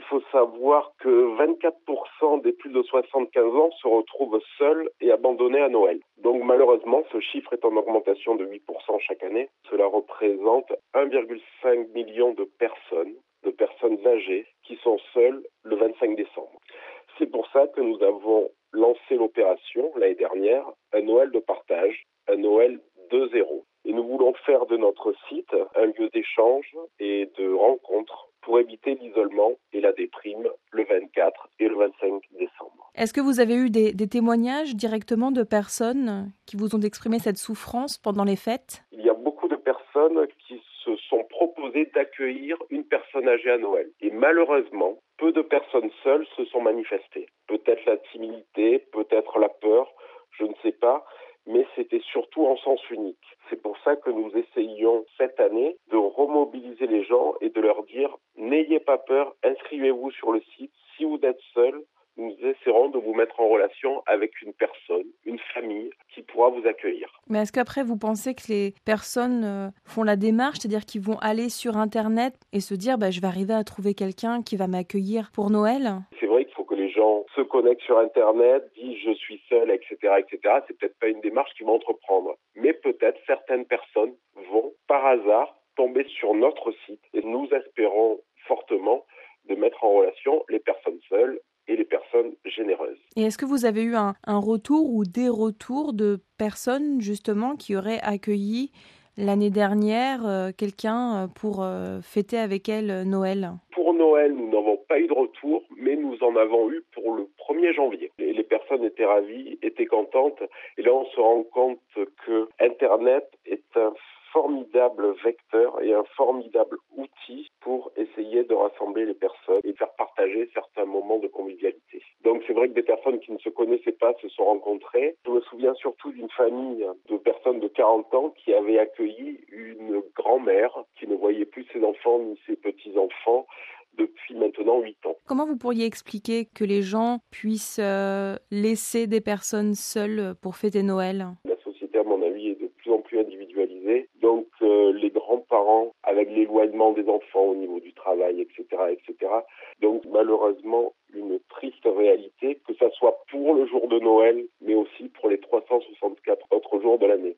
faut savoir que 24% des plus de 75 ans se retrouvent seuls et abandonnés à Noël. Donc malheureusement, ce chiffre est en augmentation de 8% chaque année. Cela représente 1,5 million de personnes âgées qui sont seules le 25 décembre. C'est pour ça que nous avons lancé l'opération l'année dernière, un Noël de partage, un Noël 2.0. Et nous voulons faire de notre site un lieu d'échange et de rencontre pour éviter l'isolement et la déprime le 24 et le 25 décembre. Est-ce que vous avez eu des témoignages directement de personnes qui vous ont exprimé cette souffrance pendant les fêtes ? Il y a beaucoup de personnes qui se sont proposées d'accueillir une personne âgée à Noël. Et malheureusement, peu de personnes seules se sont manifestées. Peut-être la timidité, peut-être la peur, je ne sais pas, mais c'était surtout en sens unique. C'est pour ça que nous essayons cette année de remobiliser les gens et de leur dire « N'ayez pas peur, inscrivez-vous sur le site. Si vous êtes seul, nous essaierons de vous mettre en relation avec une personne, une famille qui pourra vous accueillir. » Mais est-ce qu'après, vous pensez que les personnes font la démarche, c'est-à-dire qu'ils vont aller sur Internet et se dire je vais arriver à trouver quelqu'un qui va m'accueillir pour Noël ? C'est vrai qu'il faut que les gens se connectent sur Internet, disent je suis seul, etc., etc. C'est peut-être pas une démarche qu'ils vont entreprendre. Mais peut-être certaines personnes vont, par hasard, tomber sur notre site et nous espérons fortement de mettre en relation les personnes seules et les personnes généreuses. Et est-ce que vous avez eu un retour ou des retours de personnes justement qui auraient accueilli l'année dernière quelqu'un pour fêter avec elle Noël ? Pour Noël, nous n'avons pas eu de retour, mais nous en avons eu pour le 1er janvier. Les personnes étaient ravies, étaient contentes. Et là, on se rend compte que Internet est un formidable vecteur et un formidable outil pour essayer de rassembler les personnes et faire partager certains moments de convivialité. Donc c'est vrai que des personnes qui ne se connaissaient pas se sont rencontrées. Je me souviens surtout d'une famille de personnes de 40 ans qui avait accueilli une grand-mère qui ne voyait plus ses enfants ni ses petits-enfants depuis maintenant 8 ans. Comment vous pourriez expliquer que les gens puissent laisser des personnes seules pour fêter Noël ? La société, à mon avis, est de plus en plus individualisée. Donc, les grands-parents, avec l'éloignement des enfants au niveau du travail, etc., etc. Donc, malheureusement, une triste réalité, que ça soit pour le jour de Noël, mais aussi pour les 364 autres jours de l'année.